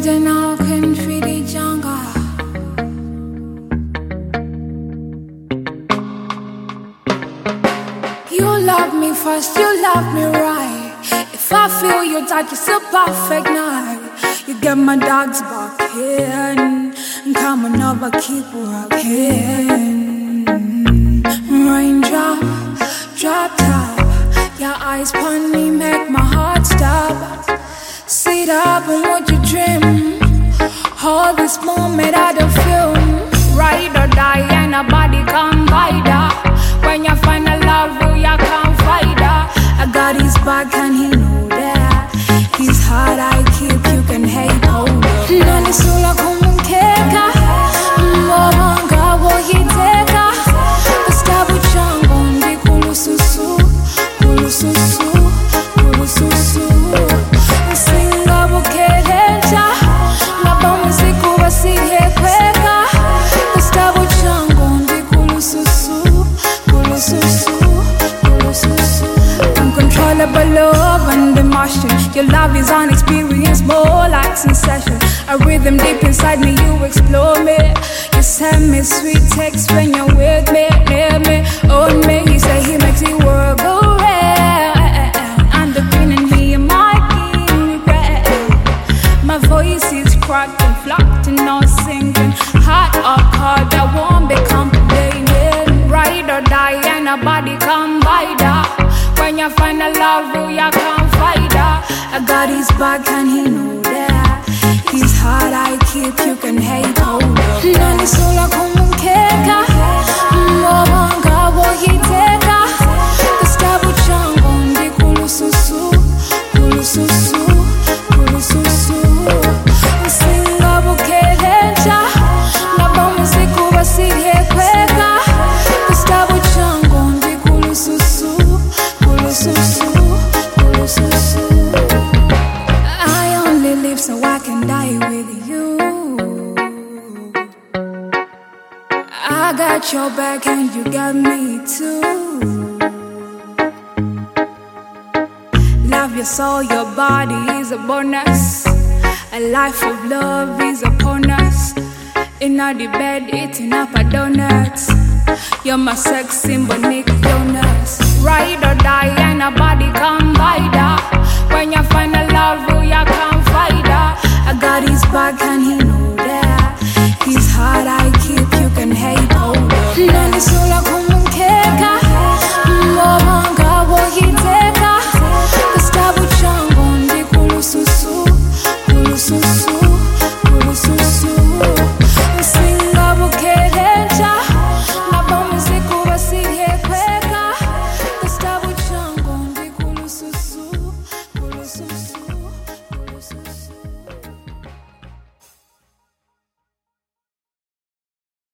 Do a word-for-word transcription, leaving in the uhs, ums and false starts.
now can feed the jungle. You love me first, you love me right. If I feel your touch, it's a perfect night. You get my dogs barking, and come on over, keep rocking. Raindrop, drop top, your eyes upon me make my heart stop. Sit up and watch you dream. All this moment I don't feel. Ride or die and a body come by that. When you find a love, you can't fight that. I got his back and he know that. His heart I keep, you can hate, hold up. Nani sula kumukeka, mwabanga wohiteka. Kastabu chango ndi kulususu, kulususu, kulususu. Singa bukereja, nabamu siku basihe kweka. Kastabu chango ndi kulususu, kulususu, kulususu. Uncontrollable love and emotion. Your love is an experience, more like sensation. A rhythm deep inside me, you explore me. You send me sweet texts when you're with me, near me, on me. You say he makes the world go round. And the feeling he might regret. My voice is cracked and flocked and not singing. Heart or cold, I won't be complaining. Ride or die and a body come by that. When you find a love, you can't fight that. I got his back and he know that. His heart I keep, you can hate, hold up. Nani sula kumukeka, mwabanga wohiteka. Kastabu chango ndi kulususu, kulususu, kulususu. Singa bukereja, nabamu siku basihe kweka. Kastabu chango ndi kulususu, kulususu, kulususu. I only live so I can die with you. I got your back and you got me too. Love your soul, your body is a bonus. A life of love is upon us. In the bed eating up a donuts. You're my sex symbol, Nick Jonas. Ride or die and a body come by